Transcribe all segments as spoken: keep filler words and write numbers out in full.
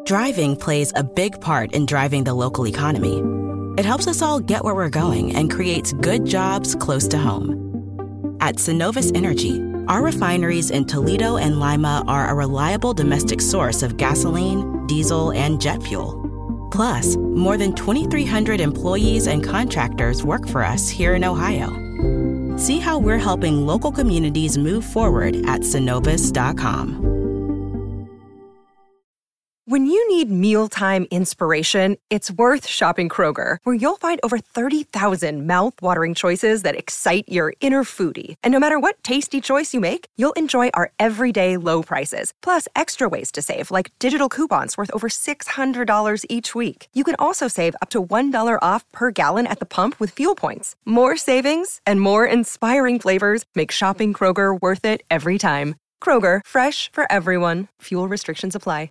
Driving plays a big part in driving the local economy. It helps us all get where we're going and creates good jobs close to home. At Synovus Energy, our refineries in Toledo and Lima are a reliable domestic source of gasoline, diesel, and jet fuel. Plus, more than twenty-three hundred employees and contractors work for us here in Ohio. See how we're helping local communities move forward at synovus dot com. When you need mealtime inspiration, it's worth shopping Kroger, where you'll find over thirty thousand mouth-watering choices that excite your inner foodie. And no matter what tasty choice you make, you'll enjoy our everyday low prices, plus extra ways to save, like digital coupons worth over six hundred dollars each week. You can also save up to one dollar off per gallon at the pump with fuel points. More savings and more inspiring flavors make shopping Kroger worth it every time. Kroger, fresh for everyone. Fuel restrictions apply.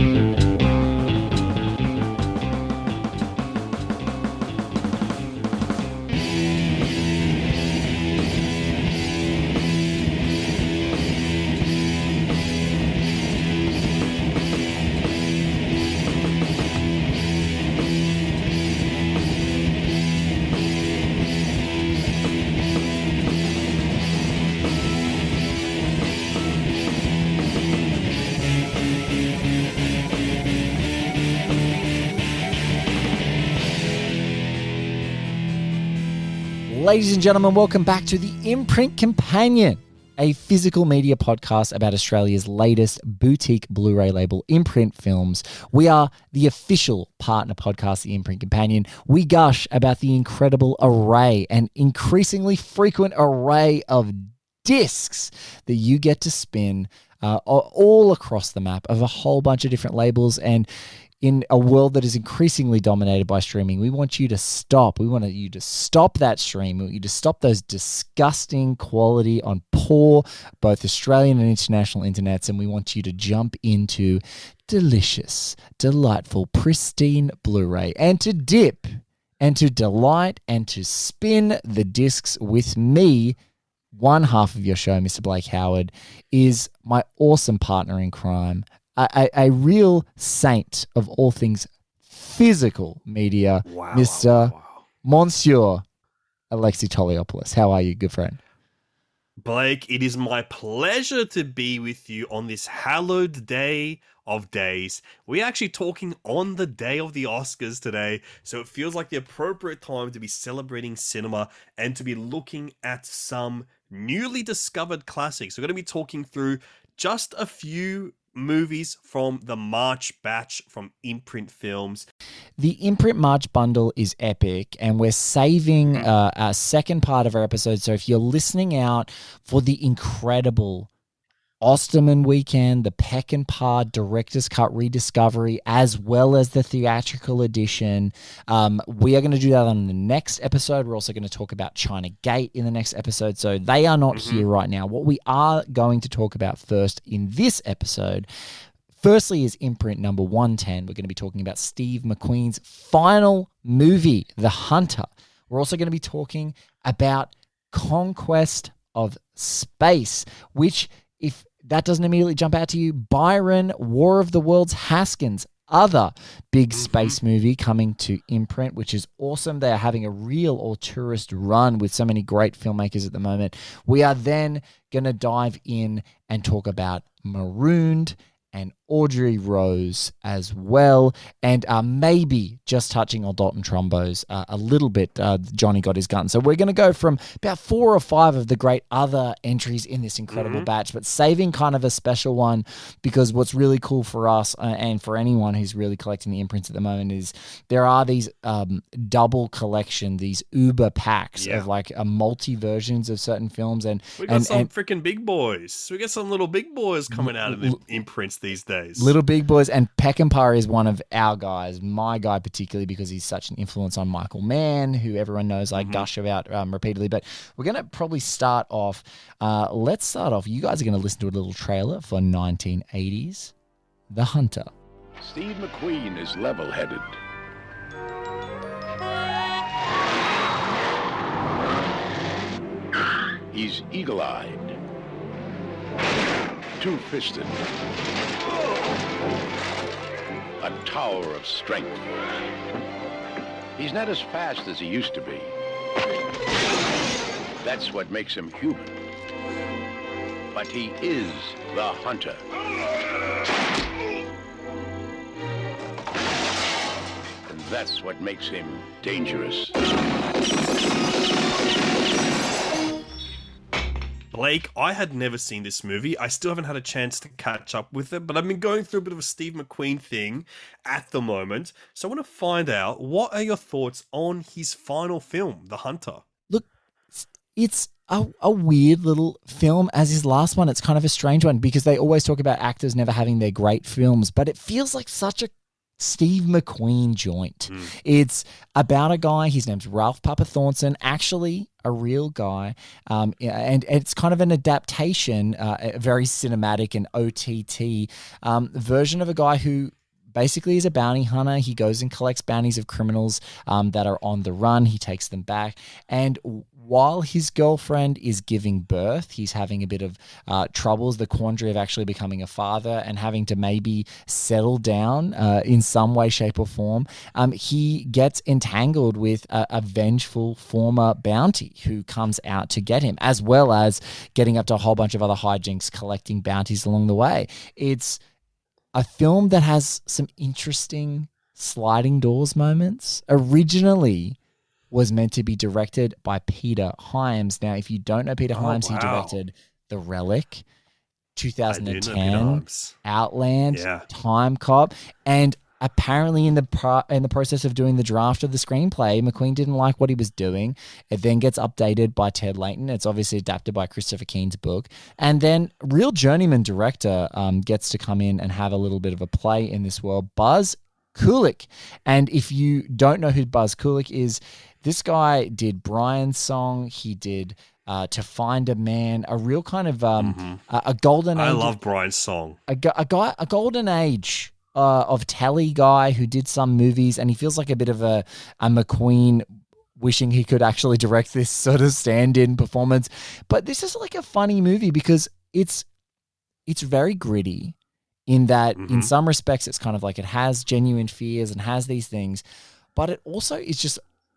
Ladies and gentlemen, welcome back to the Imprint Companion, a physical media podcast about Australia's latest boutique Blu-ray label, Imprint Films. We are the official partner podcast, the Imprint Companion. We gush about the incredible array and increasingly frequent array of discs that you get to spin uh, all across the map of a whole bunch of different labels. And in a world that is increasingly dominated by streaming, we want you to stop. We want you to stop that stream. We want you to stop those disgusting quality on poor, both Australian and international internets. And we want you to jump into delicious, delightful, pristine Blu-ray and to dip and to delight and to spin the discs with me. One half of your show, Mister Blake Howard, is my awesome partner in crime, A, a, a real saint of all things physical media, wow, Mister Wow, wow, wow. Monsieur Alexi Toliopoulos. How are you, good friend? Blake, it is my pleasure to be with you on this hallowed day of days. We're actually talking on the day of the Oscars today, so it feels like the appropriate time to be celebrating cinema and to be looking at some newly discovered classics. We're going to be talking through just a few movies from the March batch from Imprint Films. The Imprint March bundle is epic, and we're saving uh, our second part of our episode. So if you're listening out for the incredible Osterman weekend, the Peckinpah Director's Cut Rediscovery, as well as the theatrical edition, um, we are going to do that on the next episode. We're also going to talk about China Gate in the next episode. So they are not mm-hmm. here right now. What we are going to talk about first in this episode, firstly, is Imprint number one ten. We're going to be talking about Steve McQueen's final movie, The Hunter. We're also going to be talking about Conquest of Space, which, if that doesn't immediately jump out to you, Byron, War of the Worlds, Haskins, other big mm-hmm. space movie coming to Imprint, which is awesome. They are having a real auteurist run with so many great filmmakers at the moment. We are then going to dive in and talk about Marooned and Audrey Rose as well, and uh, maybe just touching on Dalton Trumbo's uh, a little bit. Uh, Johnny Got His Gun. So we're going to go from about four or five of the great other entries in this incredible mm-hmm. batch, but saving kind of a special one, because what's really cool for us uh, and for anyone who's really collecting the imprints at the moment is there are these um, double collection, these Uber packs yeah. of like a multi versions of certain films, and we got and, some and, freaking big boys. We got some little big boys coming out of the l- imprints these days. Little big boys, and Peckinpah is one of our guys, my guy particularly, because he's such an influence on Michael Mann, who everyone knows I mm-hmm. gush about um, repeatedly. But we're going to probably start off, uh, let's start off, you guys are going to listen to a little trailer for nineteen eighties, The Hunter. Steve McQueen is level-headed. He's eagle-eyed. Two-fisted. a tower of strength. He's not as fast as he used to be. That's what makes him human. But he is the hunter. And that's what makes him dangerous. Blake, I had never seen this movie. I still haven't had a chance to catch up with it, but I've been going through a bit of a Steve McQueen thing at the moment. So I want to find out, what are your thoughts on his final film, The Hunter? Look, it's a, a weird little film as his last one. It's kind of a strange one because they always talk about actors never having their great films, but it feels like such a Steve McQueen joint. Mm. It's about a guy, his name's Ralph Papa Thornton, actually a real guy, um, and it's kind of an adaptation, uh, a very cinematic and O T T um, version of a guy who basically is a bounty hunter. He goes and collects bounties of criminals um, that are on the run. He takes them back. And while his girlfriend is giving birth, he's having a bit of uh, troubles, the quandary of actually becoming a father and having to maybe settle down uh, in some way, shape, or form. Um, he gets entangled with a, a vengeful former bounty who comes out to get him, as well as getting up to a whole bunch of other hijinks, collecting bounties along the way. It's a film that has some interesting sliding doors moments. Originally was meant to be directed by Peter Hyams. Now, if you don't know Peter Oh, Hyams, wow. he directed The Relic, I do twenty know Peter ten, Hyams. Outland, Yeah. Time Cop, and apparently in the pro- in the process of doing the draft of the screenplay, McQueen didn't like what he was doing. It then gets updated by Ted Leighton. It's obviously adapted by Christopher Keen's book. And then real journeyman director um, gets to come in and have a little bit of a play in this world, Buzz Kulik. And if you don't know who Buzz Kulik is, this guy did Brian's Song. He did uh, To Find a Man, a real kind of um, Mhm. a, a golden age. I love Brian's Song. A, gu- a guy, a golden age uh, of telly guy who did some movies, and he feels like a bit of a, a McQueen wishing he could actually direct this sort of stand-in performance. But this is like a funny movie because it's it's very gritty in that in Mhm. some respects it's kind of like it has genuine fears and has these things, but it also is just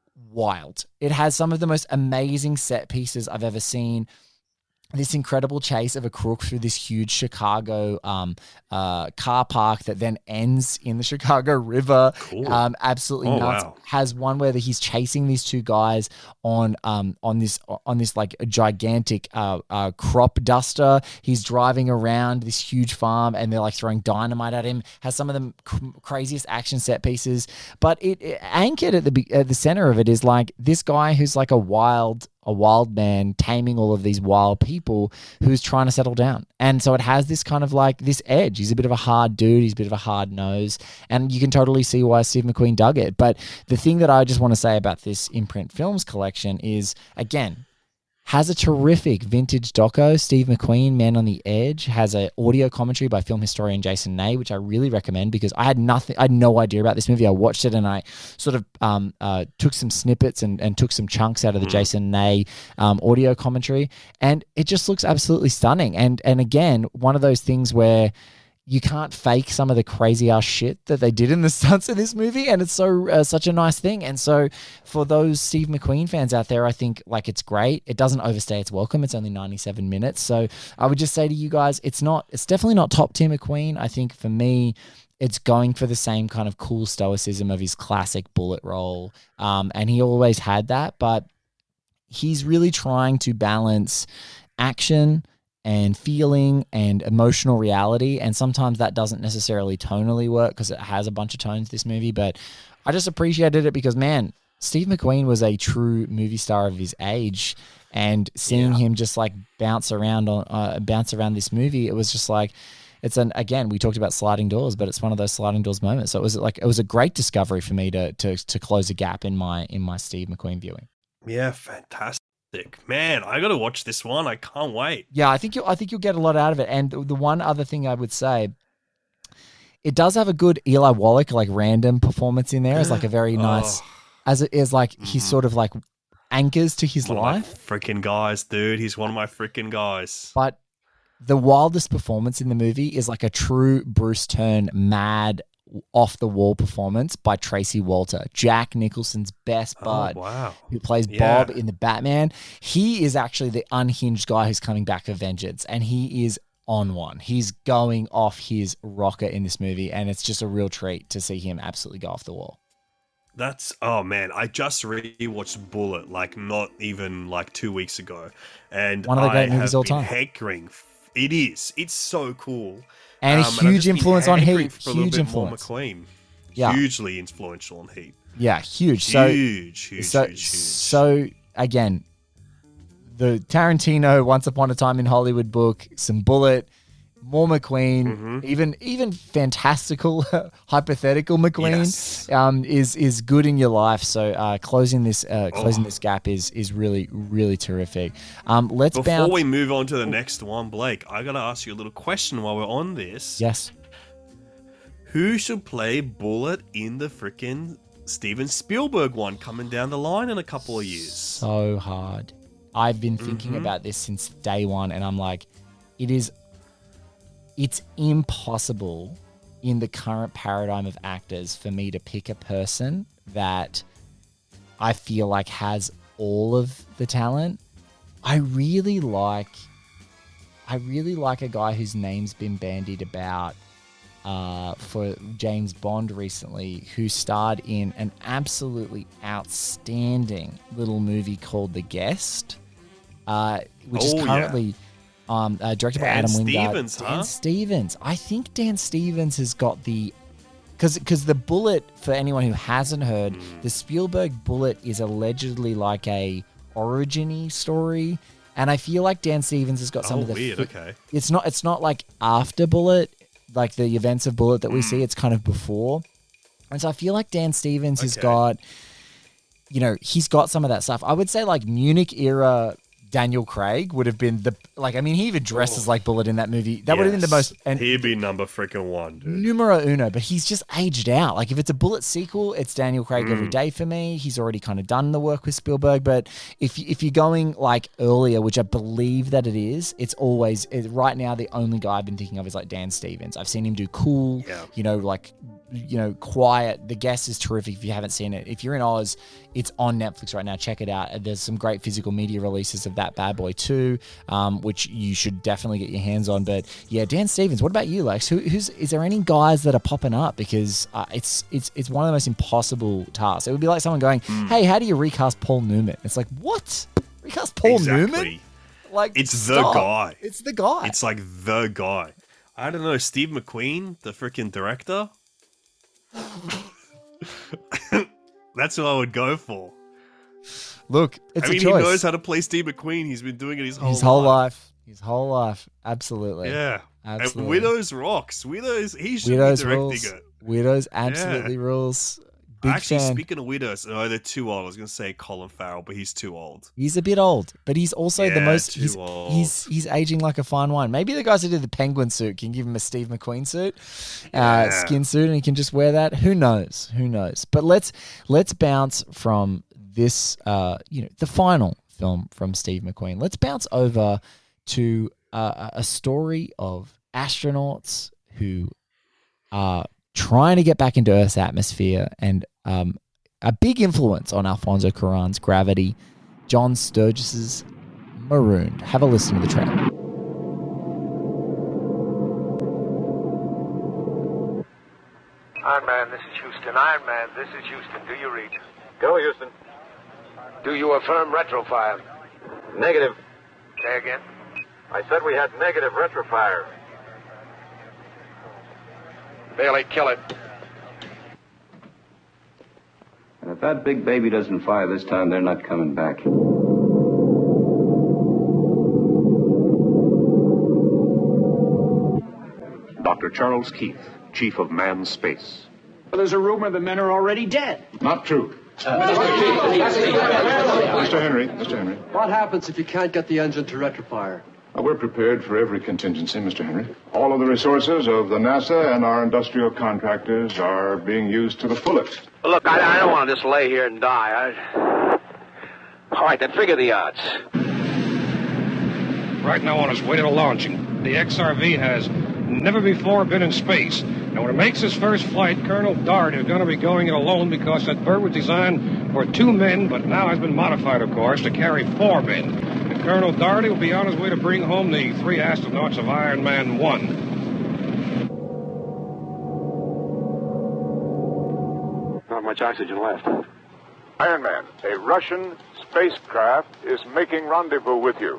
wild. It has some of the most amazing set pieces I've ever seen. This incredible chase of a crook through this huge Chicago um, uh, car park that then ends in the Chicago River. Cool. Um, absolutely Oh, nuts. wow. Has one where he's chasing these two guys on um on this on this like a gigantic uh, uh crop duster. He's driving around this huge farm and they're like throwing dynamite at him. Has some of the cr- craziest action set pieces, but it, it anchored at the be- at the center of it is like this guy who's like a wild. a wild man taming all of these wild people who's trying to settle down. And so it has this kind of like this edge. He's a bit of a hard dude. He's a bit of a hard nose. And you can totally see why Steve McQueen dug it. But the thing that I just want to say about this Imprint Films collection is, again, has a terrific vintage doco. Steve McQueen, Man on the Edge, has an audio commentary by film historian Jason Ney, which I really recommend because I had nothing, I had no idea about this movie. I watched it and I sort of um, uh, took some snippets and, and took some chunks out of the Jason Ney um, audio commentary, and it just looks absolutely stunning. And and again, one of those things where you can't fake some of the crazy ass shit that they did in the stunts in this movie, and it's so uh, such a nice thing. And so, for those Steve McQueen fans out there, I think like it's great. It doesn't overstay its welcome. It's only ninety-seven minutes, so I would just say to you guys, it's not. It's definitely not top tier McQueen. I think for me, it's going for the same kind of cool stoicism of his classic bullet roll, um, and he always had that. But he's really trying to balance action and feeling and emotional reality. And sometimes that doesn't necessarily tonally work because it has a bunch of tones, this movie. But I just appreciated it because, man, Steve McQueen was a true movie star of his age. And seeing Yeah. him just like bounce around on uh, bounce around this movie, it was just like, it's an, again, we talked about sliding doors, but it's one of those sliding doors moments. So it was like, it was a great discovery for me to to to close a gap in my in my Steve McQueen viewing. Yeah, fantastic. Man, I got to watch this one. I can't wait. Yeah, I think you I think you'll get a lot out of it. And the, the one other thing I would say, it does have a good Eli Wallach like random performance in there. It's like a very nice, Oh. as it is like he's Mhm. sort of like anchors to his One life. of my freaking guys, dude. He's one of my freaking guys. But the wildest performance in the movie is like a true Bruce Turn mad off the wall performance by Tracy Walter, Jack Nicholson's best bud, oh, wow. who plays Yeah. Bob in the Batman. He is actually the unhinged guy who's coming back for vengeance, and he is on one. He's going off his rocker in this movie, and it's just a real treat to see him absolutely go off the wall. That's oh man! I just rewatched Bullet like not even like two weeks ago, and One of the great I movies have all been time. hankering. It is. It's so cool, And a Um, I've huge just been influence on hankering Heat. for a little Huge bit more influence. McQueen. Yeah. Hugely influential on Heat. Yeah, huge. So huge, huge, so, huge, huge. so again, the Tarantino Once Upon a Time in Hollywood book, some Bullet, more McQueen, Mm-hmm. even even fantastical, hypothetical McQueen Yes. um, is is good in your life. So uh, closing this uh, closing Oh. this gap is is really really terrific. Um, let's Before bounce. we move on to the next one, Blake, I gotta ask you a little question while we're on this. Yes. Who should play Bullet in the frickin' Steven Spielberg one coming down the line in a couple of years? So hard. I've been thinking Mhm. about this since day one, and I'm like, it is, it's impossible in the current paradigm of actors for me to pick a person that I feel like has all of the talent. I really like, I really like a guy whose name's been bandied about uh, for James Bond recently, who starred in an absolutely outstanding little movie called The Guest, uh, which Oh, is yeah. currently um, uh, directed by Dan Adam Wingard. Stevens, Dan huh? Stevens. I think Dan Stevens has got the... Because because the Bullet, for anyone who hasn't heard, Hmm. the Spielberg Bullet is allegedly like a origin-y story. And I feel like Dan Stevens has got some Oh, of the... weird. fi- Okay. It's not it's not like after Bullet, like the events of Bullet that we Hmm. see. It's kind of before. And so I feel like Dan Stevens has Okay. got, you know, he's got some of that stuff. I would say like Munich era Daniel Craig would have been the, like, I mean, he even dresses Oh. like Bullet in that movie. That would have been the Yes. most, and He'd be number freaking one, dude. numero uno, but he's just aged out. Like if it's a Bullet sequel, it's Daniel Craig Mm. every day for me. He's already kind of done the work with Spielberg. But if if you're going like earlier, which I believe that it is, it's always it, right now the only guy I've been thinking of is like Dan Stevens. I've seen him do Cool, Yeah. you know, like you know, Quiet. The Guest is terrific. If you haven't seen it, if you're in Oz, it's on Netflix right now. Check it out. There's some great physical media releases of that bad boy too, um, which you should definitely get your hands on. But yeah, Dan Stevens. What about you, Lex? Who, who's is there any guys that are popping up? Because uh, it's it's it's one of the most impossible tasks. It would be like someone going, Hmm. "Hey, how do you recast Paul Newman?" It's like, what? Recast Paul Newman? Exactly. Like It's the stop. guy. It's the guy. It's like the guy. I don't know, Steve McQueen, the freaking director. That's what I would go for. Look, it's I mean, a he choice. knows how to play Steve McQueen. He's been doing it his whole his whole life. life. His whole life. Absolutely. Yeah. Absolutely. And Widows rocks. Widows, he should Widows be directing rules. it. Widows absolutely rules. Big Actually, fan. speaking of Widows, no, they're too old. I was going to say Colin Farrell, but he's too old. He's a bit old, but he's also the Yeah, most. too He's, old. he's he's aging like a fine wine. Maybe the guys who did the Penguin suit can give him a Steve McQueen suit, uh, Yeah. skin suit, and he can just wear that. Who knows? Who knows? But let's let's bounce from this. Uh, you know, the final film from Steve McQueen. Let's bounce over to uh, a story of astronauts who are trying to get back into Earth's atmosphere, and um, a big influence on Alfonso Cuarón's Gravity, John Sturgis's Marooned. Have a listen to the trailer. Iron Man, this is Houston. Iron Man, this is Houston. Do you read? Go, Houston. Do you affirm retrofire? Negative. Say again. I said we had negative retrofire. Bailey, kill it. And if that big baby doesn't fire this time, they're not coming back. Doctor Charles Keith, Chief of Manned Space. Well, there's a rumor the men are already dead. Not true. Mister Henry, Mister Henry. What happens if you can't get the engine to retrofire? Uh, we're prepared for every contingency, Mister Henry. All of the resources of the NASA and our industrial contractors are being used to the fullest. Well, look, I, I don't want to just lay here and die. I... All right, then figure the odds. Right now on its way to launching, the X R V has never before been in space. Now, when it makes its first flight, Colonel Dart is going to be going it alone because that bird was designed for two men, but now has been modified, of course, to carry four men. And Colonel Darty will be on his way to bring home the three astronauts of Iron Man one. Not much oxygen left. Iron Man, a Russian spacecraft is making rendezvous with you.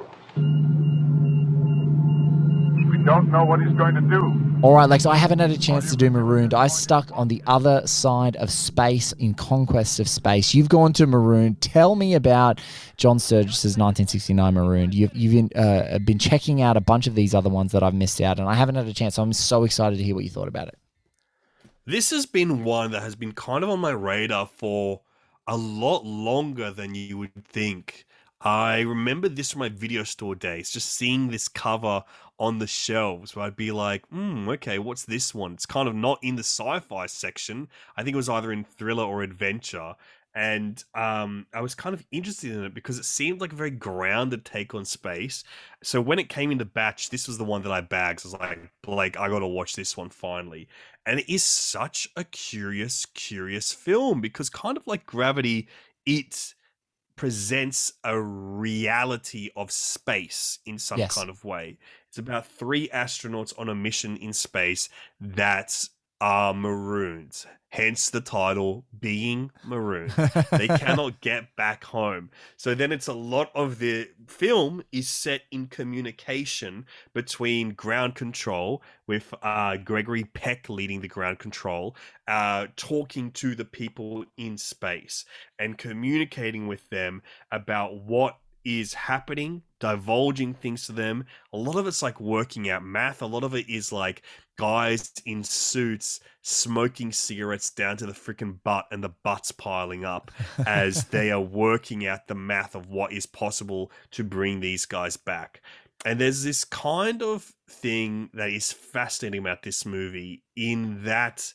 We don't know what he's going to do. All right, Lex, I haven't had a chance to do Marooned. I stuck on the other side of space in Conquest of Space. You've gone to Marooned. Tell me about John Sturgis's nineteen sixty-nine Marooned. You've, you've been, uh, been checking out a bunch of these other ones that I've missed out, and I haven't had a chance, so I'm so excited to hear what you thought about it. This has been one that has been kind of on my radar for a lot longer than you would think. I remember this from my video store days, just seeing this cover on the shelves where I'd be like, hmm, okay, what's this one? It's kind of not in the sci-fi section. I think it was either in thriller or adventure. And um, I was kind of interested in it because it seemed like a very grounded take on space. So when it came into batch, this was the one that I bagged. So I was like, Blake, I got to watch this one finally. And it is such a curious, curious film because kind of like Gravity, it presents a reality of space in some Yes. kind of way. It's about three astronauts on a mission in space that are marooned, hence the title being marooned. They cannot get back home. So then it's a lot of the film is set in communication between ground control with uh, Gregory Peck leading the ground control, uh, talking to the people in space and communicating with them about what is happening, divulging things to them. A lot of it's like working out math. A lot of it is like guys in suits smoking cigarettes down to the freaking butt and the butts piling up as they are working out the math of what is possible to bring these guys back. And there's this kind of thing that is fascinating about this movie in that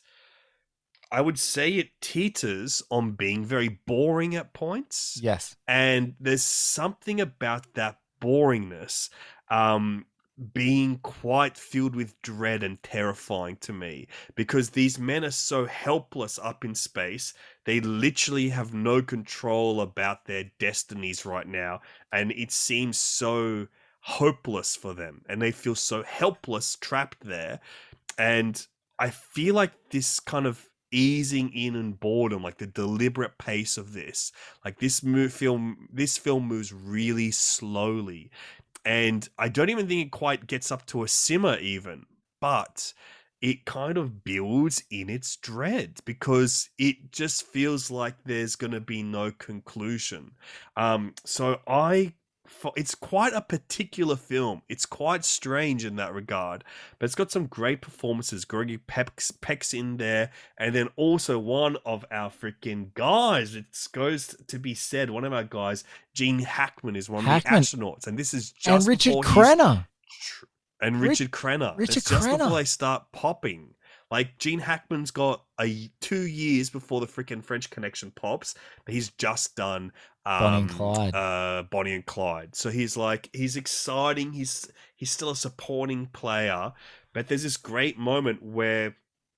I would say it teeters on being very boring at points. Yes. And there's something about that boringness um, being quite filled with dread and terrifying to me because these men are so helpless up in space. They literally have no control about their destinies right now. And it seems so hopeless for them. And they feel so helpless trapped there. And I feel like this kind of easing in and boredom, like the deliberate pace of this, like this mo- film, this film moves really slowly, and I don't even think it quite gets up to a simmer even, but it kind of builds in its dread because it just feels like there's going to be no conclusion. Um, so I. It's quite a particular film. It's quite strange in that regard, but it's got some great performances. Gregory Peck's, Peck's in there, and then also one of our freaking guys. It goes to be said, one of our guys, Gene Hackman, is one Hackman. of the astronauts, and this is just and Richard before he's- Crenna. and Richard Crenna. Richard it's just Crenna. before they start popping. Like, Gene Hackman's got a two years before the freaking French Connection pops. But he's just done um, Bonnie and Clyde. Uh, Bonnie and Clyde. So he's like, he's exciting. He's he's still a supporting player. But there's this great moment where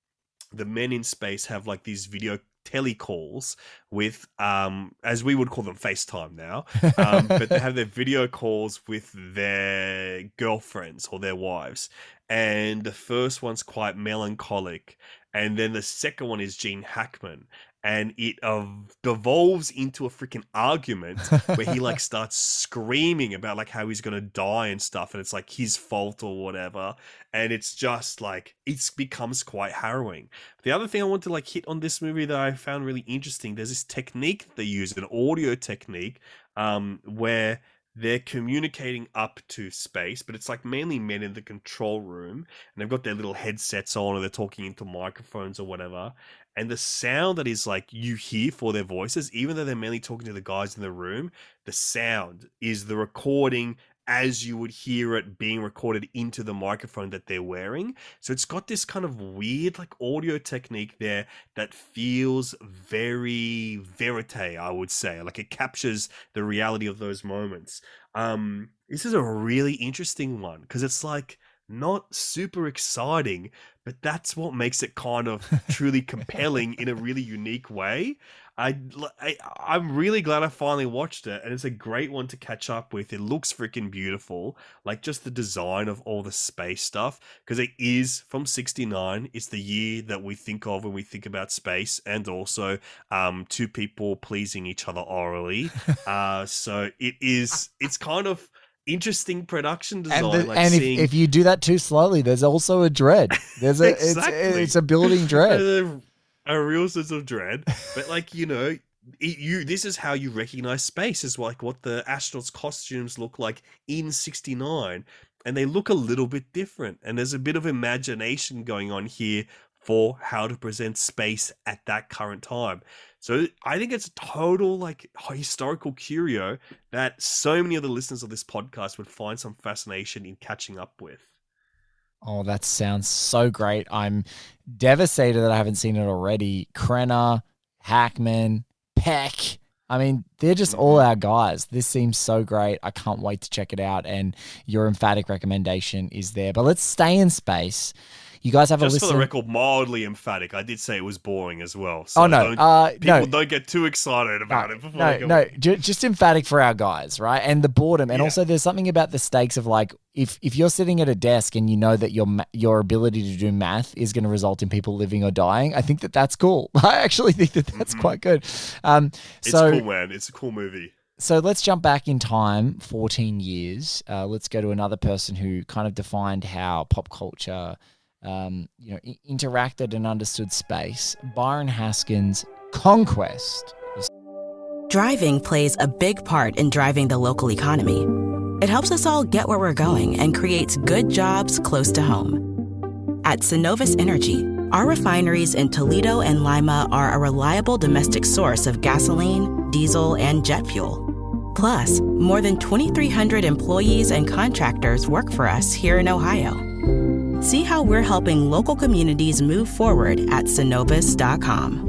the men in space have like these video telecalls with, um, as we would call them, FaceTime now. Um, but they have their video calls with their girlfriends or their wives. And the first one's quite melancholic. And then the second one is Gene Hackman. And it uh, devolves into a freaking argument where he like starts screaming about like how he's going to die and stuff. And it's like his fault or whatever. And it's just like, it becomes quite harrowing. The other thing I want to like hit on this movie that I found really interesting, there's this technique that they use, an audio technique, um, where they're communicating up to space, but it's like mainly men in the control room, and they've got their little headsets on, or they're talking into microphones or whatever. And the sound that is like you hear for their voices, even though they're mainly talking to the guys in the room, the sound is the recording as you would hear it being recorded into the microphone that they're wearing. So it's got this kind of weird like audio technique there that feels very verite, I would say. Like it captures the reality of those moments. Um, this is a really interesting one because it's like not super exciting, but that's what makes it kind of truly compelling in a really unique way. I, I, I'm really glad I finally watched it, and it's a great one to catch up with. It looks freaking beautiful, like just the design of all the space stuff, because it is from sixty-nine. It's the year that we think of when we think about space, and also um, two people pleasing each other orally. uh, so it is, it's kind of interesting production design. And, the, like and seeing... if, if you do that too slowly, there's also a dread. There's a exactly. it's, it's a building dread. A real sense of dread, but like, you know, it, you this is how you recognize space, is like what the astronauts' costumes look like in sixty-nine, and they look a little bit different, and there's a bit of imagination going on here for how to present space at that current time. So I think it's a total like historical curio that so many of the listeners of this podcast would find some fascination in catching up with. Oh, that sounds so great. I'm devastated that I haven't seen it already. Krenner, Hackman, Peck. I mean, they're just all our guys. This seems so great. I can't wait to check it out. And your emphatic recommendation is there. But let's stay in space. You guys have Just a listen. Just for the record, mildly emphatic. I did say it was boring as well. So oh, no. Don't, uh, people no. don't get too excited about no, it. Before no, they go no. on. J- just emphatic for our guys, right? And the boredom. And Yeah. also there's something about the stakes of like, if, if you're sitting at a desk and you know that your ma- your ability to do math is going to result in people living or dying, I think that that's cool. I actually think that that's Mm-hmm. quite good. Um, It's so, cool, man. It's a cool movie. So let's jump back in time fourteen years. Uh, let's go to another person who kind of defined how pop culture um, you know, I- interacted and understood space. Byron Haskins' Conquest. Driving plays a big part in driving the local economy. It helps us all get where we're going and creates good jobs close to home. At Synovus Energy, our refineries in Toledo and Lima are a reliable domestic source of gasoline, diesel, and jet fuel. Plus, more than twenty-three hundred employees and contractors work for us here in Ohio. See how we're helping local communities move forward at Synovus dot com.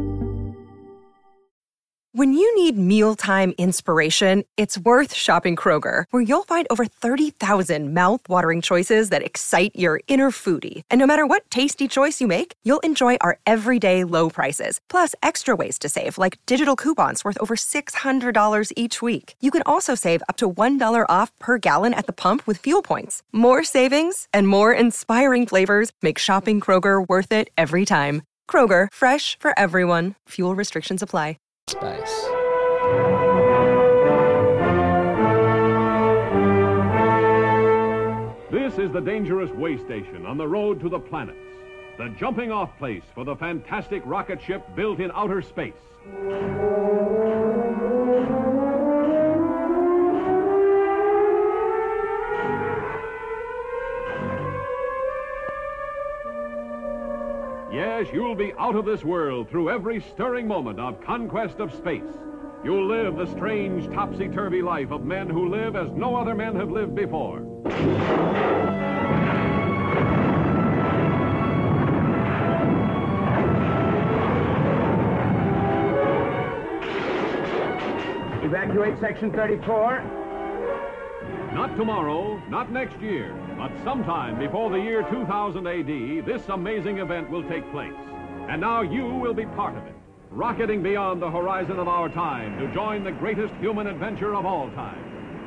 When you need mealtime inspiration, it's worth shopping Kroger, where you'll find over thirty thousand mouth-watering choices that excite your inner foodie. And no matter what tasty choice you make, you'll enjoy our everyday low prices, plus extra ways to save, like digital coupons worth over six hundred dollars each week. You can also save up to one dollar off per gallon at the pump with fuel points. More savings and more inspiring flavors make shopping Kroger worth it every time. Kroger, fresh for everyone. Fuel restrictions apply. Space. This is the dangerous way station on the road to the planets, the jumping off place for the fantastic rocket ship built in outer space. Yes, you'll be out of this world through every stirring moment of conquest of space. You'll live the strange, topsy-turvy life of men who live as no other men have lived before. Evacuate Section thirty-four. Not tomorrow, not next year, but sometime before the year two thousand A D, this amazing event will take place. And now you will be part of it, rocketing beyond the horizon of our time to join the greatest human adventure of all time.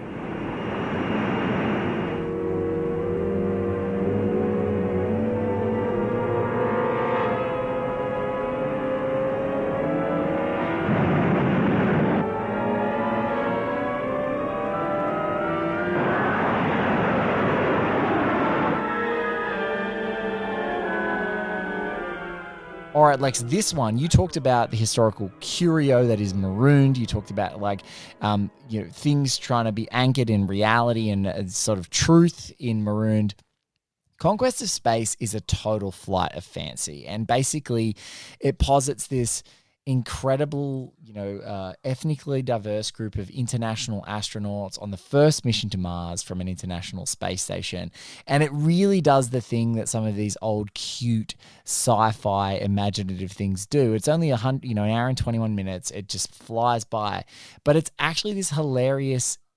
All right, Lex, this one, you talked about the historical curio that is marooned. You talked about, like, um, you know, things trying to be anchored in reality and uh, sort of truth in marooned. Conquest of Space is a total flight of fancy. And basically, it posits this incredible, you know, uh, ethnically diverse group of international astronauts on the first mission to Mars from an international space station. And it really does the thing that some of these old, cute, sci-fi, imaginative things do. It's only a hundred, you know, an hour and twenty-one minutes. It just flies by. But it's actually this hilarious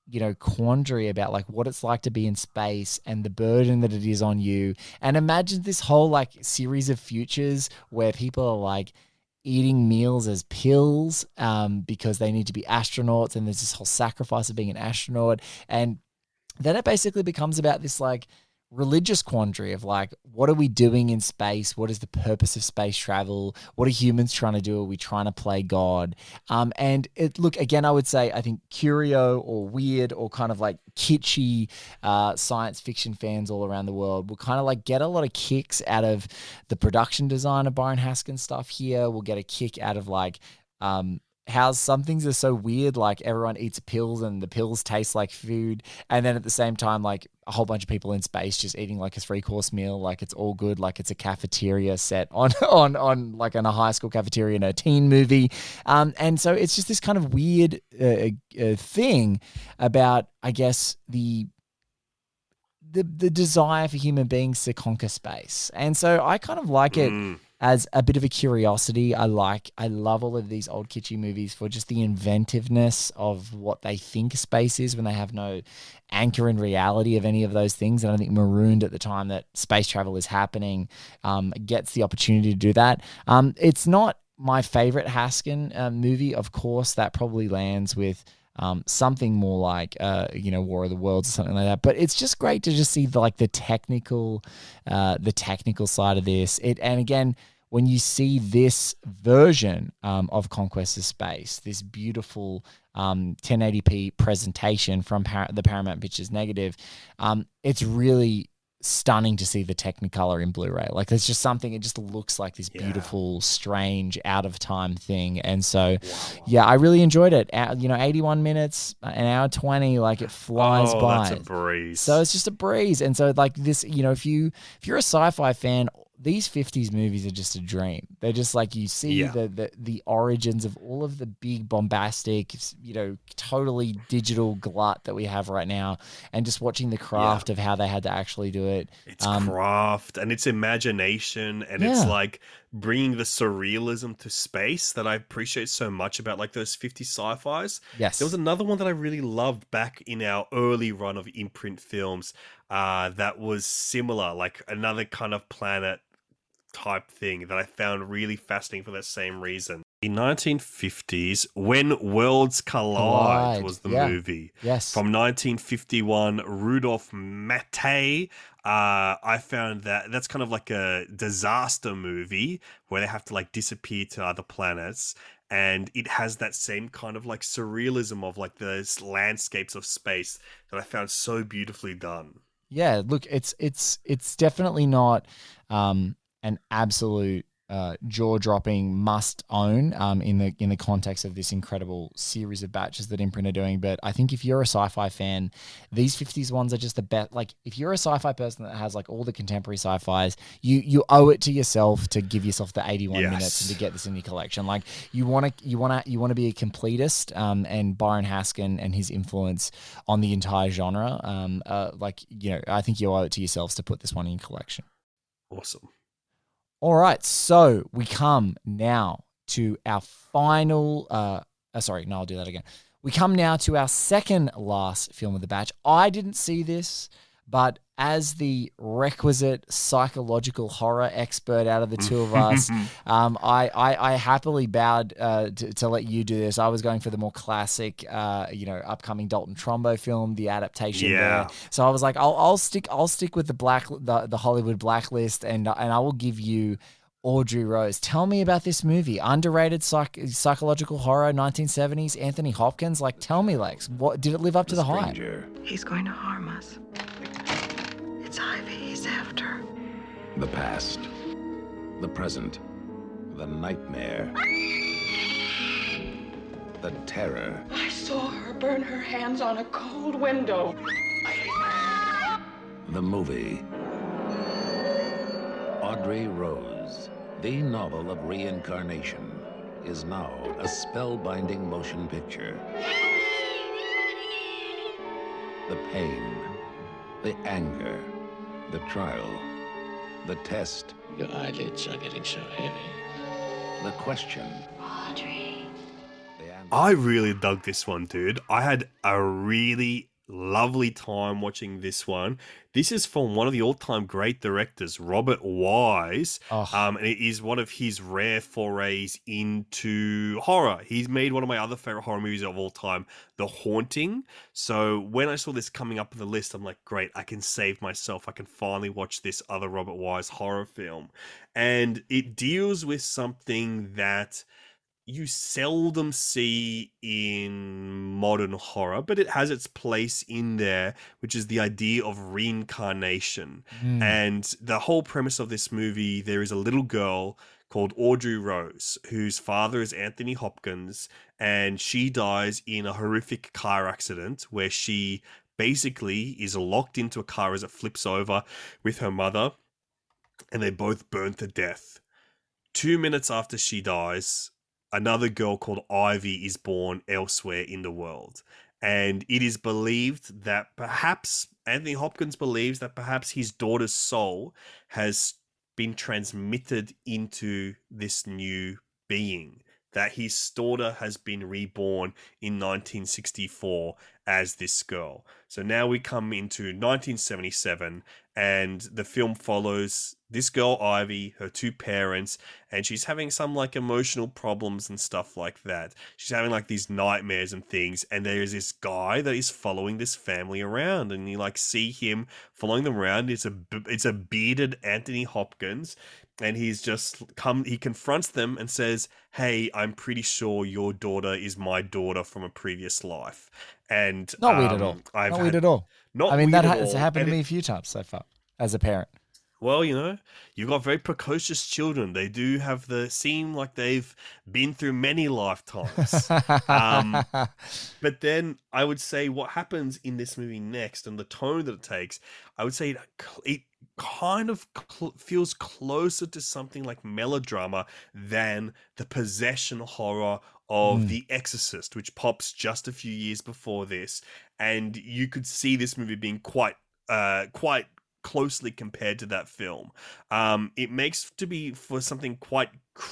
you know, quandary about like what it's like to be in space and the burden that it is on you. And imagine this whole like series of futures where people are like eating meals as pills um, because they need to be astronauts, and there's this whole sacrifice of being an astronaut. And then it basically becomes about this like religious quandary of like, what are we doing in space? What is the purpose of space travel? What are humans trying to do? Are we trying to play God? Um, and it look, again, I would say, I think curio or weird or kind of like kitschy uh, science fiction fans all around the world will kind of like get a lot of kicks out of the production design of Byron Haskin stuff here. We'll get a kick out of like, um, how some things are so weird, like everyone eats pills and the pills taste like food. And then at the same time, like a whole bunch of people in space just eating like a three course meal. Like it's all good. Like it's a cafeteria set on, on, on like in a high school cafeteria in a teen movie. Um, and so it's just this kind of weird uh, uh, thing about, I guess, the, the, the desire for human beings to conquer space. And so I kind of like it. Mm. As a bit of a curiosity. I like, I love all of these old kitschy movies for just the inventiveness of what they think space is when they have no anchor in reality of any of those things. And I think Marooned, at the time that space travel is happening, um, gets the opportunity to do that. Um, it's not my favorite Haskin uh, movie, of course. That probably lands with Um, something more like, uh, you know, War of the Worlds or something like that. But it's just great to just see the, like the technical, uh, the technical side of this. It and again, when you see this version um, of Conquest of Space, this beautiful um, ten eighty p presentation from Par- the Paramount Pictures negative, um, it's really stunning to see the Technicolor in Blu-ray. Like there's just something, it just looks like this yeah. beautiful, strange, out of time thing. And so, wow. yeah, I really enjoyed it. Uh, you know, eighty-one minutes, an hour twenty, like it flies oh, by. That's a breeze. So it's just a breeze. And so like this, you know, if you, if you're a sci-fi fan, these fifties movies are just a dream. They're just like, you see yeah. the, the the origins of all of the big bombastic, you know, totally digital glut that we have right now, and just watching the craft yeah. of how they had to actually do it. It's um, craft and it's imagination, and yeah. it's like bringing the surrealism to space that I appreciate so much about like those fifties sci-fis. Yes. There was another one that I really loved back in our early run of imprint films uh, that was similar, like another kind of planet type thing that I found really fascinating for that same reason. In nineteen fifties, When Worlds Collide, Collide. was the yeah. movie. Yes. From nineteen fifty-one, Rudolph Mattei. Uh, I found that that's kind of like a disaster movie where they have to like disappear to other planets. And it has that same kind of like surrealism of like those landscapes of space that I found so beautifully done. Yeah, look, it's it's it's definitely not um, an absolute uh, jaw-dropping must-own um, in the in the context of this incredible series of batches that Imprint are doing. But I think if you're a sci-fi fan, these fifties ones are just the best. Like, if you're a sci-fi person that has like all the contemporary sci-fis, you you owe it to yourself to give yourself the eighty-one yes. minutes and to get this in your collection. Like, you want to you want to you want to be a completist, um, and Byron Haskin and his influence on the entire genre. Um, uh, like you know, I think you owe it to yourselves to put this one in your collection. Awesome. All right, so we come now to our final, uh, uh, sorry, no, I'll do that again. We come now to our second last film of the batch. I didn't see this, but as the requisite psychological horror expert out of the two of us, um, I, I, I happily bowed uh, to, to let you do this. I was going for the more classic, uh, you know, upcoming Dalton Trumbo film, the adaptation yeah. there. So I was like, I'll, I'll stick, I'll stick with the black, the, the Hollywood blacklist, and and I will give you Audrey Rose. Tell me about this movie. Underrated psych- psychological horror, nineteen seventies. Anthony Hopkins. Like, tell me, Lex, what did it live up to the hype? He's going to harm us. It's Ivy he's after. The past, the present, the nightmare, the terror. I saw her burn her hands on a cold window. The movie. Audrey Rose, the novel of reincarnation, is now a spellbinding motion picture. The pain, the anger, the trial, the test. Your eyelids are getting so heavy. The question. Audrey. The I really dug this one, dude. I had a really lovely time watching this one. This is from one of the all-time great directors, Robert Wise. Oh. Um, and it is one of his rare forays into horror. He's made one of my other favorite horror movies of all time, The Haunting. So when I saw this coming up on the list, I'm like, great, I can save myself. I can finally watch this other Robert Wise horror film. And it deals with something that you seldom see in modern horror, but it has its place in there, which is the idea of reincarnation. Mm. And the whole premise of this movie, there is a little girl called Audrey Rose, whose father is Anthony Hopkins, and she dies in a horrific car accident where she basically is locked into a car as it flips over with her mother, and they both burn to death. Two minutes after she dies, another girl called Ivy is born elsewhere in the world. And it is believed that perhaps, Anthony Hopkins believes that perhaps his daughter's soul has been transmitted into this new being, that his daughter has been reborn in nineteen sixty-four as this girl. So now we come into nineteen seventy-seven, and the film follows this girl, Ivy, her two parents, and she's having some like emotional problems and stuff like that. She's having like these nightmares and things, and there is this guy that is following this family around, and you like see him following them around. It's a it's a bearded Anthony Hopkins, and he's just come. He confronts them and says, "Hey, I'm pretty sure your daughter is my daughter from a previous life." And Not um, weird at all. I've not had, weird at all. Not I mean, weird that at has all. happened And to me it- a few times so far as a parent. Well, you know, you've got very precocious children. They do have the seem like they've been through many lifetimes. um, but then I would say what happens in this movie next and the tone that it takes, I would say it, it kind of cl- feels closer to something like melodrama than the possession horror of Mm. The Exorcist, which pops just a few years before this. And you could see this movie being quite, uh, quite closely compared to that film. Um, it makes to be for something quite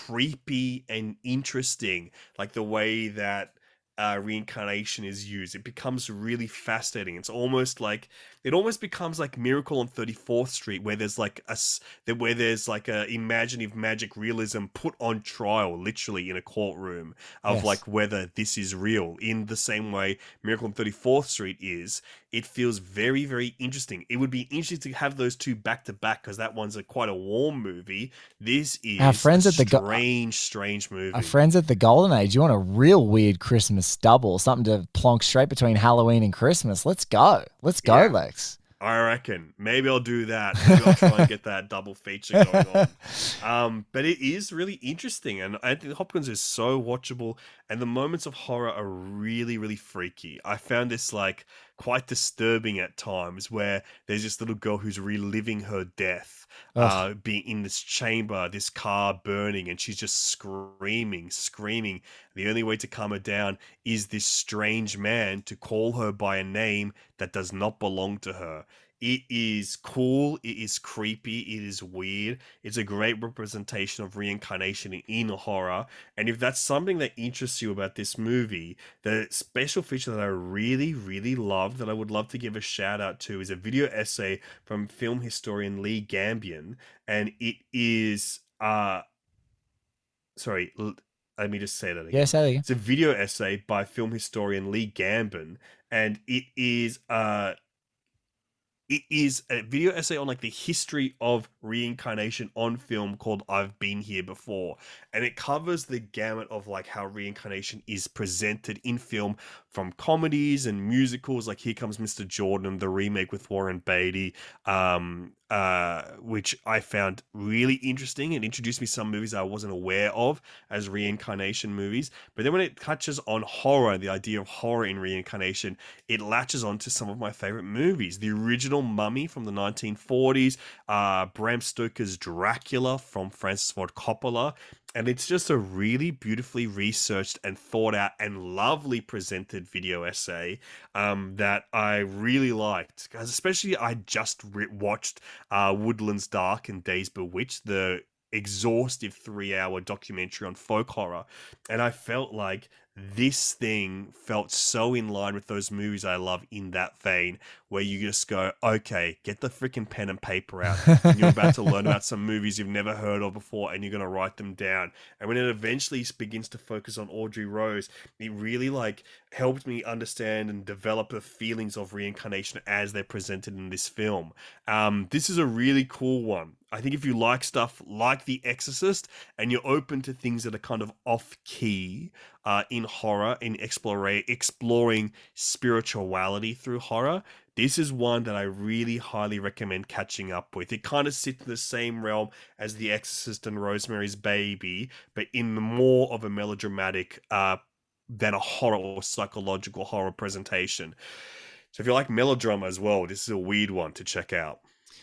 creepy and interesting, like the way that uh, reincarnation is used. It becomes really fascinating. It's almost like it almost becomes like Miracle on thirty-fourth Street, where there's like a s- that where there's like a imaginative magic realism put on trial, literally in a courtroom of Yes. like whether this is real. In the same way Miracle on thirty-fourth Street is, it feels very, very interesting. It would be interesting to have those two back to back because that one's a quite a warm movie. This is Our friends a at the go- strange, strange movie. Our friends at the Golden Age, you want a real weird Christmas double, something to plonk straight between Halloween and Christmas. Let's go. Let's go, Yeah. Lex. I reckon maybe I'll do that. Maybe I'll try and get that double feature going on. Um, but it is really interesting, and Anthony Hopkins is so watchable, and the moments of horror are really, really freaky. I found this like quite disturbing at times, where there's this little girl who's reliving her death, uh, being in this chamber, this car burning, and she's just screaming, screaming. The only way to calm her down is this strange man to call her by a name that does not belong to her. It is cool. It is creepy. It is weird. It's a great representation of reincarnation in horror. And if that's something that interests you about this movie, the special feature that I really, really love, that I would love to give a shout out to, is a video essay from film historian Lee Gambian. And it is, uh, sorry, l- let me just say that again. Yeah, say that again. It's a video essay by film historian Lee Gambin, and it is uh it is a video essay on like the history of reincarnation on film called I've Been Here Before. And it covers the gamut of like how reincarnation is presented in film, from comedies and musicals like Here Comes Mister Jordan, the remake with Warren Beatty, um, uh, which I found really interesting and introduced me to some movies I wasn't aware of as reincarnation movies. But then when it touches on horror, the idea of horror in reincarnation, it latches on to some of my favorite movies. The original Mummy from the nineteen forties, uh, Bram Stoker's Dracula from Francis Ford Coppola. And it's just a really beautifully researched and thought out and lovely presented video essay um, that I really liked. Because especially I just re- watched uh, Woodlands Dark and Days Bewitched, the exhaustive three-hour documentary on folk horror, and I felt like this thing felt so in line with those movies I love in that vein, where you just go, okay, get the freaking pen and paper out. And you're about to learn about some movies you've never heard of before, and you're going to write them down. And when it eventually begins to focus on Audrey Rose, it really like helped me understand and develop the feelings of reincarnation as they're presented in this film. Um, this is a really cool one. I think if you like stuff like The Exorcist and you're open to things that are kind of off-key uh, in horror, in explore, exploring spirituality through horror, this is one that I really highly recommend catching up with. It kind of sits in the same realm as The Exorcist and Rosemary's Baby, but in more of a melodramatic uh, than a horror or psychological horror presentation. So if you like melodrama as well, this is a weird one to check out.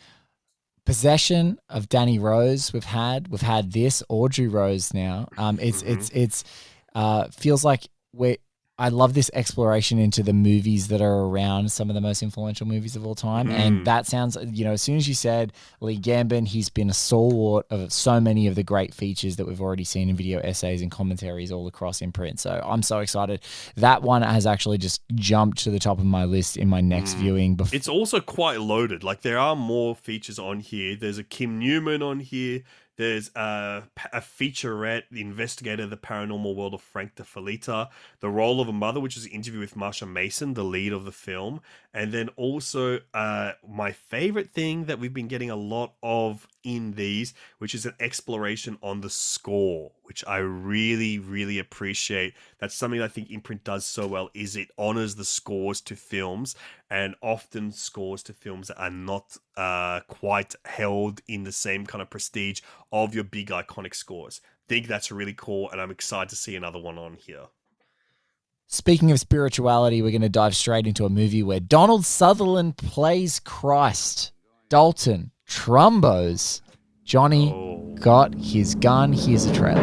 Possession of Danny Rose we've had. We've had this, Audrey Rose now. Um, it's, mm-hmm. it's, it's, uh, feels like we're, I love this exploration into the movies that are around some of the most influential movies of all time. Mm. And that sounds, you know, as soon as you said Lee Gambin, he's been a stalwart of so many of the great features that we've already seen in video essays and commentaries all across imprint. So I'm so excited. That one has actually just jumped to the top of my list in my next mm. viewing. Bef- it's also quite loaded. Like there are more features on here. There's a Kim Newman on here. There's a, a featurette, The Investigator, The Paranormal World of Frank DeFelita, The Role of a Mother, which is an interview with Marsha Mason, the lead of the film. And then also uh, my favorite thing that we've been getting a lot of in these, which is an exploration on the score, which I really, really appreciate. That's something I think Imprint does so well, is it honors the scores to films, and often scores to films that are not uh, quite held in the same kind of prestige of your big iconic scores. I think that's really cool, and I'm excited to see another one on here. Speaking of spirituality, we're going to dive straight into a movie where Donald Sutherland plays Christ. Dalton Trumbos. Johnny oh. got his gun. Here's a trailer.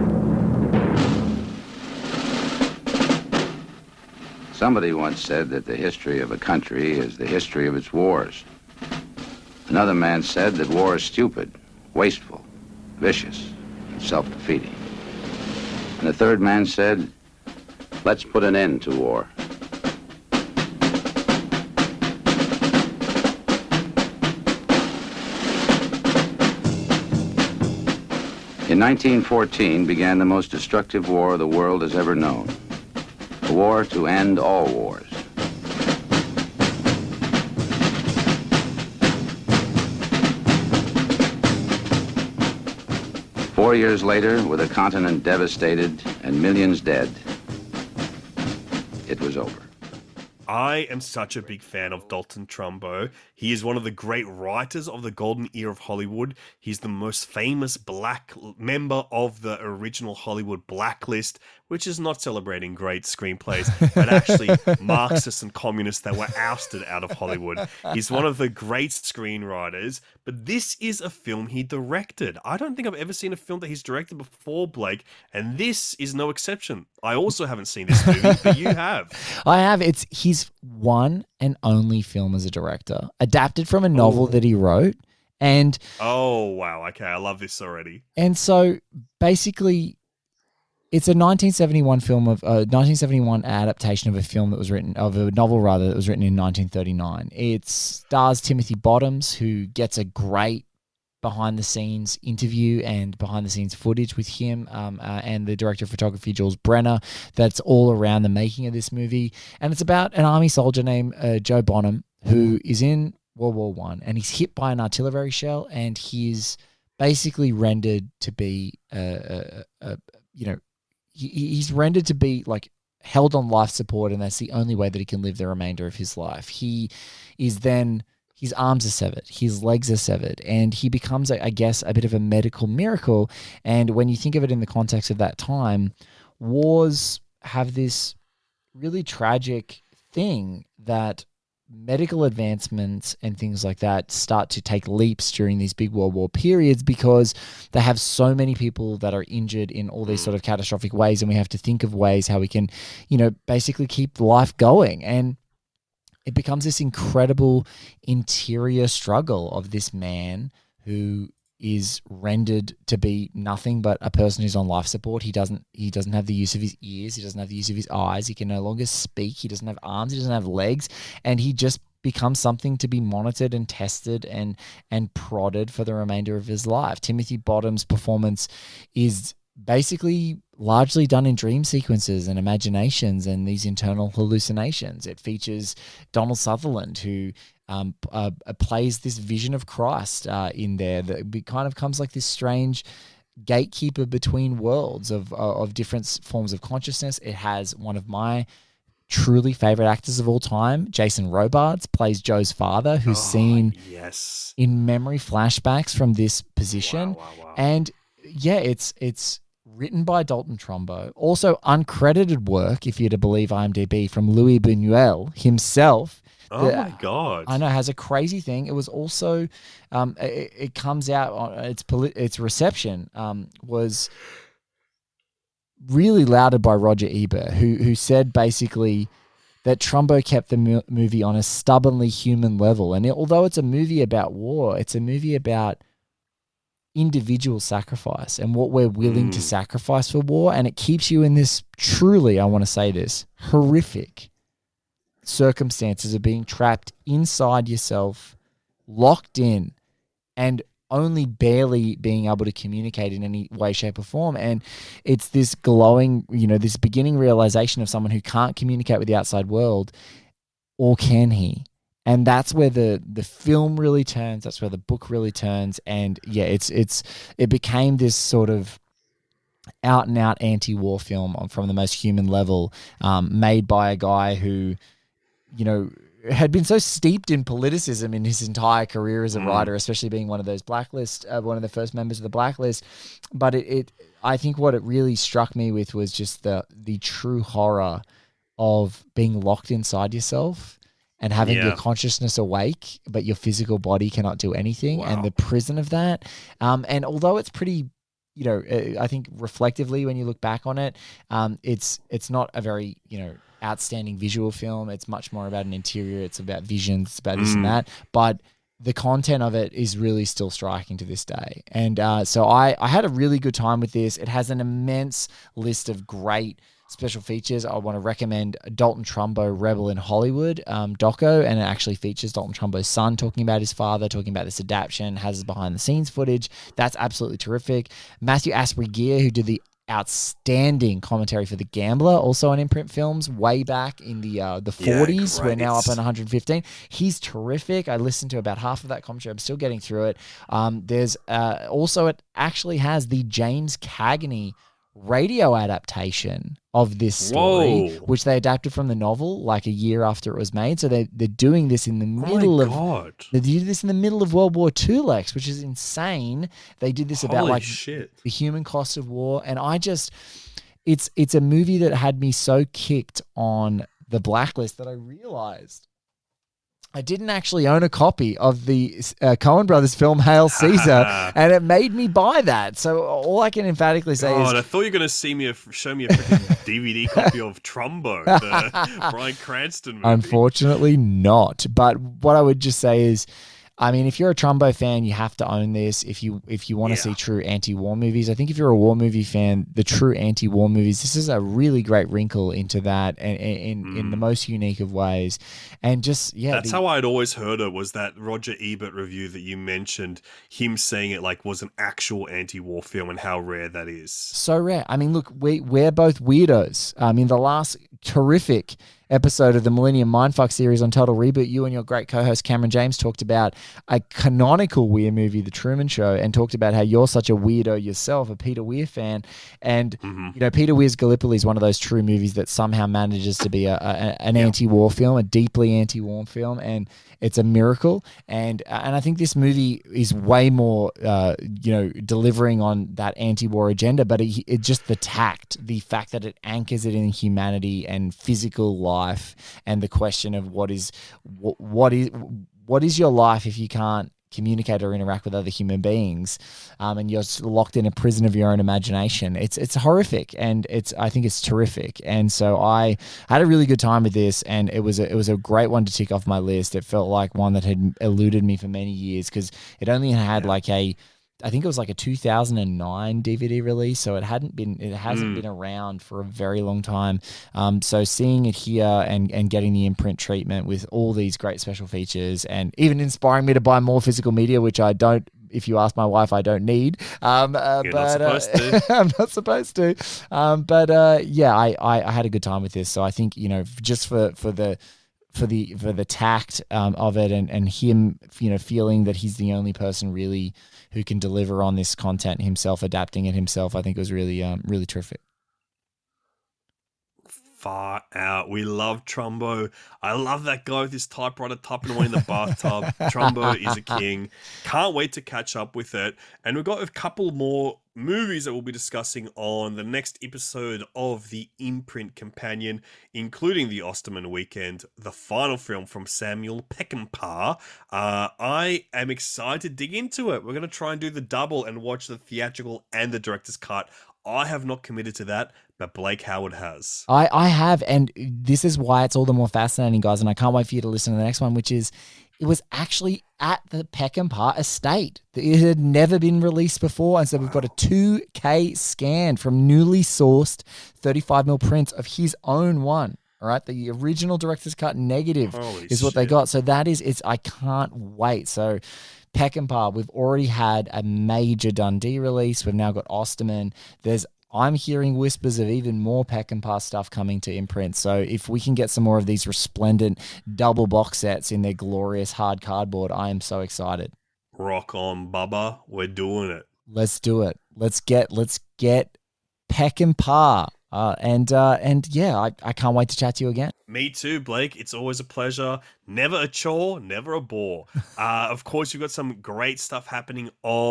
Somebody once said that the history of a country is the history of its wars. Another man said that war is stupid, wasteful, vicious, and self-defeating. And the third man said, let's put an end to war. In nineteen fourteen began the most destructive war the world has ever known. A war to end all wars. Four years later, with a continent devastated and millions dead, it was over. I am such a big fan of Dalton Trumbo. He is one of the great writers of the golden era of Hollywood. He's the most famous black member of the original Hollywood blacklist, which is not celebrating great screenplays, but actually Marxists and communists that were ousted out of Hollywood. He's one of the great screenwriters, but this is a film he directed. I don't think I've ever seen a film that he's directed before, Blake, and this is no exception. I also haven't seen this movie, but you have. I have. It's his one and only film as a director, adapted from a novel Ooh. that he wrote. And oh, wow. Okay, I love this already. And so basically, it's a nineteen seventy-one film of a uh, nineteen seventy-one adaptation of a film that was written of a novel rather that was written in nineteen thirty-nine. It stars Timothy Bottoms, who gets a great behind the scenes interview and behind the scenes footage with him um, uh, and the director of photography, Jules Brenner. That's all around the making of this movie, and it's about an army soldier named uh, Joe Bonham who is in World War One, and he's hit by an artillery shell, and he's basically rendered to be a, a, a you know. He's rendered to be like held on life support, and that's the only way that he can live the remainder of his life. He is then, his arms are severed, his legs are severed, and he becomes, I guess, a bit of a medical miracle. And when you think of it in the context of that time, wars have this really tragic thing that medical advancements and things like that start to take leaps during these big World War periods, because they have so many people that are injured in all these sort of catastrophic ways, and we have to think of ways how we can, you know, basically keep life going. And it becomes this incredible interior struggle of this man who is rendered to be nothing but a person who's on life support. He doesn't he doesn't have the use of his ears. He doesn't have the use of his eyes. He can no longer speak. He doesn't have arms. He doesn't have legs. And he just becomes something to be monitored and tested and and prodded for the remainder of his life. Timothy Bottom's performance is basically largely done in dream sequences and imaginations and these internal hallucinations. It features Donald Sutherland, who um, uh, plays this vision of Christ uh, in there that be, kind of comes like this strange gatekeeper between worlds of, of different forms of consciousness. It has one of my truly favorite actors of all time, Jason Robards, plays Joe's father, who's oh, seen yes. in memory flashbacks from this position. Wow, wow, wow. And yeah, it's it's written by Dalton Trumbo. Also uncredited work, if you're to believe IMDb, from Louis Buñuel himself. Oh the, my God. I know, has a crazy thing. It was also, um, it, it comes out on its, its reception um, was really lauded by Roger Ebert, who who said basically that Trumbo kept the mo- movie on a stubbornly human level. And it, although it's a movie about war, it's a movie about individual sacrifice and what we're willing Mm. to sacrifice for war. And it keeps you in this truly, I want to say this, horrific circumstances of being trapped inside yourself, locked in, and only barely being able to communicate in any way, shape, or form. And it's this glowing, you know, this beginning realization of someone who can't communicate with the outside world, or can he? And that's where the the film really turns. That's where the book really turns. And yeah, it's it's it became this sort of out and out anti-war film on, from the most human level, um, made by a guy who, you know, had been so steeped in politicism in his entire career as a Mm. writer, especially being one of those blacklist, uh, one of the first members of the blacklist. But it, it, I think what it really struck me with was just the the true horror of being locked inside yourself and having Yeah. your consciousness awake, but your physical body cannot do anything, Wow. and the prison of that. Um, and although it's pretty, you know, uh, I think reflectively when you look back on it, um, it's it's not a very, you know, outstanding visual film. It's much more about an interior. It's about visions. It's about this Mm. and that. But the content of it is really still striking to this day. And uh, so I, I had a really good time with this. It has an immense list of great special features. I want to recommend Dalton Trumbo, Rebel in Hollywood um, doco, and it actually features Dalton Trumbo's son talking about his father, talking about this adaptation, has his behind-the-scenes footage. That's absolutely terrific. Matthew Asprey Gear, who did the outstanding commentary for The Gambler, also on Imprint Films, way back in the uh, the Yeah, forties. We're now up great. on one hundred fifteen. He's terrific. I listened to about half of that commentary. I'm still getting through it. Um, there's uh, also, it actually has the James Cagney radio adaptation of this story, Whoa. which they adapted from the novel like a year after it was made. So they, they're doing this in the Oh middle my of God. they did this in the middle of World War Two, Lex, which is insane. They did this about Holy like shit. the human cost of war, and I just, it's it's a movie that had me so kicked on the blacklist that I realized I didn't actually own a copy of the uh, Coen Brothers film Hail Caesar, and it made me buy that. So all I can emphatically say God, is, I thought you were going to see me a, show me a freaking D V D copy of Trumbo, the Bryan Cranston movie. unfortunately not. But what I would just say is, I mean, if you're a Trumbo fan, you have to own this. If you if you want to Yeah. see true anti-war movies, I think if you're a war movie fan, the true anti-war movies, this is a really great wrinkle into that, and in in, in the most unique of ways. And just yeah, That's the- how I'd always heard it, was that Roger Ebert review that you mentioned, him saying it like was an actual anti-war film, and how rare that is. so rare. I mean, look, we we're both weirdos. Um, in the last terrific episode of the Millennium Mindfuck series on Total Reboot, you and your great co-host Cameron James talked about a canonical Weir movie, The Truman Show, and talked about how you're such a weirdo yourself, a Peter Weir fan. And Mm-hmm. you know, Peter Weir's Gallipoli is one of those true movies that somehow manages to be a, a an anti-war film, a deeply anti-war film, and it's a miracle. And and I think this movie is way more, uh, you know, delivering on that anti-war agenda. But it, it just the tact, the fact that it anchors it in humanity and physical life, and the question of what is what, what is what is your life if you can't communicate or interact with other human beings, um, and you're locked in a prison of your own imagination. It's it's horrific, and it's I think it's terrific. And so I had a really good time with this, and it was a, it was a great one to tick off my list. It felt like one that had eluded me for many years, because it only had like a I think it was like a two thousand nine D V D release, so it hadn't been, it hasn't Mm. been around for a very long time. Um, so seeing it here and and getting the imprint treatment with all these great special features, and even inspiring me to buy more physical media, which I don't. If you ask my wife, I don't need. Um, uh, You're but, not supposed uh, to. I'm not supposed to. Um, but uh, yeah, I, I I had a good time with this. So I think, you know, just for for the. for the for the tact um, of it, and, and him, you know, feeling that he's the only person really who can deliver on this content himself, adapting it himself, I think was really um, really terrific. Far out. We love Trumbo. I love that guy with his typewriter typing away in the bathtub. Trumbo is a king. Can't wait to catch up with it. And we've got a couple more movies that we'll be discussing on the next episode of the Imprint Companion, including the Osterman Weekend, the final film from Samuel Peckinpah. Uh, I am excited to dig into it. We're going to try and do the double and watch the theatrical and the director's cut. I have not committed to that, but Blake Howard has. I, I have, and this is why it's all the more fascinating, guys, and I can't wait for you to listen to the next one, which is it was actually at the Peckinpah estate. It had never been released before, and so we've got a two K scan from newly sourced thirty-five millimeter prints of his own one. All right, the original director's cut negative Holy is what shit. they got. So that is, it's, I can't wait. So Peckinpah, we've already had a major Dundee release. We've now got Osterman. There's, I'm hearing whispers of even more Peckinpah stuff coming to imprint. So if we can get some more of these resplendent double box sets in their glorious hard cardboard, I am so excited. Rock on, Bubba. We're doing it. Let's do it. Let's get, let's get Peckinpah. Uh, and uh, and yeah, I, I can't wait to chat to you again. Me too, Blake. It's always a pleasure. Never a chore, never a bore. Uh, of course, you've got some great stuff happening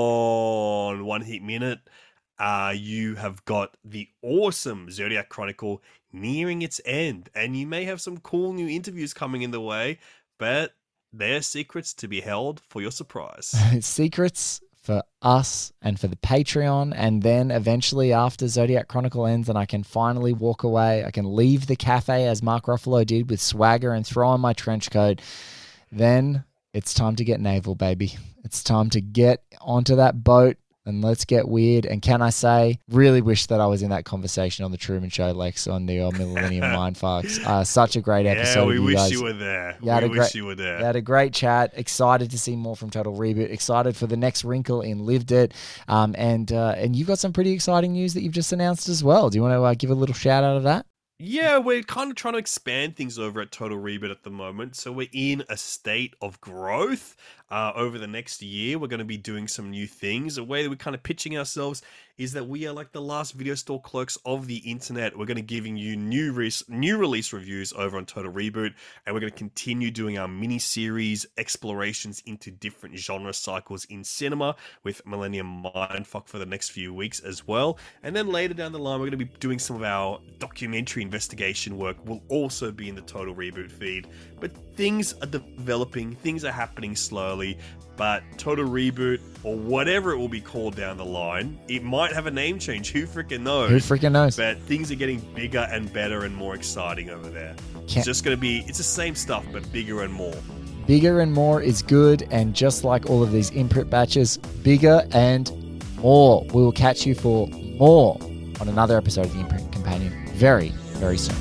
on One Heat Minute. Uh, you have got the awesome Zodiac Chronicle nearing its end, and you may have some cool new interviews coming in the way, but they're secrets to be held for your surprise. Secrets for us and for the Patreon, and then eventually after Zodiac Chronicle ends and I can finally walk away, I can leave the cafe as Mark Ruffalo did with swagger and throw on my trench coat, then it's time to get naval, baby. It's time to get onto that boat and let's get weird. And can I say, really wish that I was in that conversation on the Truman Show, Lex, on the uh, Millennium Mindfucks. Uh, such a great episode. Yeah, we you wish guys. you were there. You had we a wish great, you were there. You had a great chat. Excited to see more from Total Reboot. Excited for the next wrinkle in Lived It. Um, and uh, and you've got some pretty exciting news that you've just announced as well. Do you want to uh, give a little shout out of that? Yeah, we're kind of trying to expand things over at Total Reboot at the moment. So we're in a state of growth. Uh, over the next year, we're going to be doing some new things. The way that we're kind of pitching ourselves is that we are like the last video store clerks of the internet. We're going to be giving you new, re- new release reviews over on Total Reboot, and we're going to continue doing our mini-series explorations into different genre cycles in cinema with Millennium Mindfuck for the next few weeks as well. And then later down the line, we're going to be doing some of our documentary investigation work will also be in the Total Reboot feed. But things are developing, things are happening slowly, but Total Reboot, or whatever it will be called down the line, it might have a name change, who freaking knows? Who freaking knows? But things are getting bigger and better and more exciting over there. Can't- It's just going to be, it's the same stuff, but bigger and more. Bigger and more is good, and just like all of these imprint batches, bigger and more. We will catch you for more on another episode of the Imprint Companion very, very soon.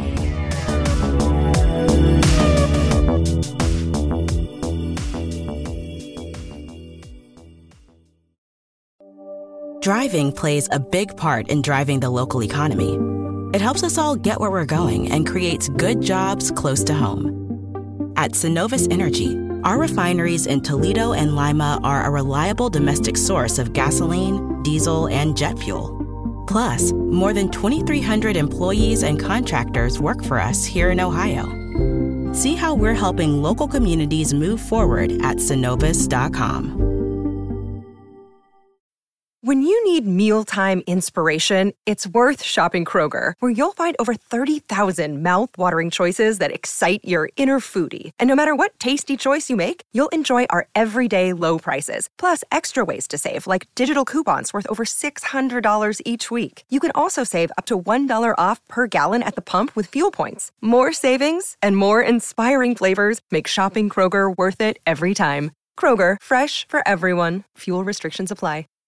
Driving plays a big part in driving the local economy. It helps us all get where we're going and creates good jobs close to home. At Synovus Energy, our refineries in Toledo and Lima are a reliable domestic source of gasoline, diesel, and jet fuel. Plus, more than twenty-three hundred employees and contractors work for us here in Ohio. See how we're helping local communities move forward at synovus dot com. When you need mealtime inspiration, it's worth shopping Kroger, where you'll find over thirty thousand mouthwatering choices that excite your inner foodie. And no matter what tasty choice you make, you'll enjoy our everyday low prices, plus extra ways to save, like digital coupons worth over six hundred dollars each week. You can also save up to one dollar off per gallon at the pump with fuel points. More savings and more inspiring flavors make shopping Kroger worth it every time. Kroger, fresh for everyone. Fuel restrictions apply.